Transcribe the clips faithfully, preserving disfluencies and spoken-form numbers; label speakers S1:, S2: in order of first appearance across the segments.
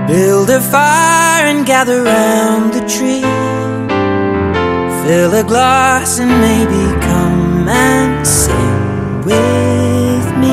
S1: Build a fire and gather round the tree. Fill a glass and maybe come and sing with me.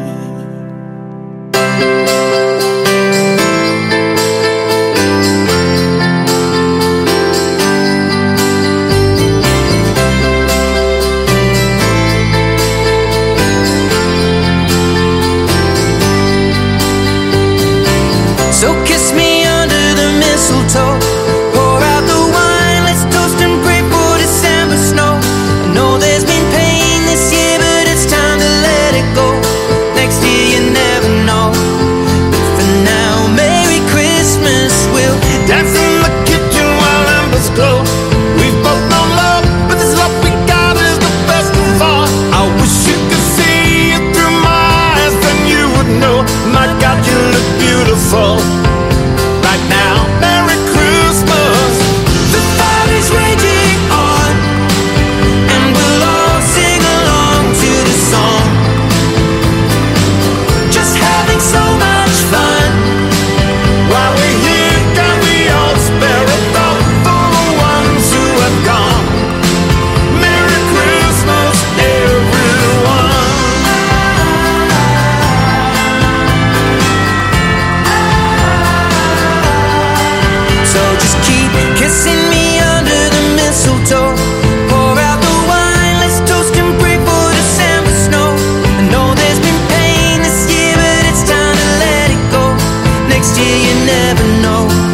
S1: So kiss me under the mistletoe, pour out the wine, let's toast and pray for December snow. I know there's been pain this year, but it's time to let it go. Next year you never know. But for now, Merry Christmas. We'll dance in the kitchen while embers glow. We've both known love, but this love we got is the best of all. I wish you could see it through my eyes, then you would know. My God, you look beautiful right now. Merry Christmas. The fire is raging on, and we'll all sing along to the song. Just having so much fun while we're here. Can we all spare a thought for the ones who have gone? Merry Christmas, everyone. So just keep kissing me under the mistletoe. Pour out the wine, let's toast and pray for December snow. I know there's been pain this year, but it's time to let it go. Next year you never know.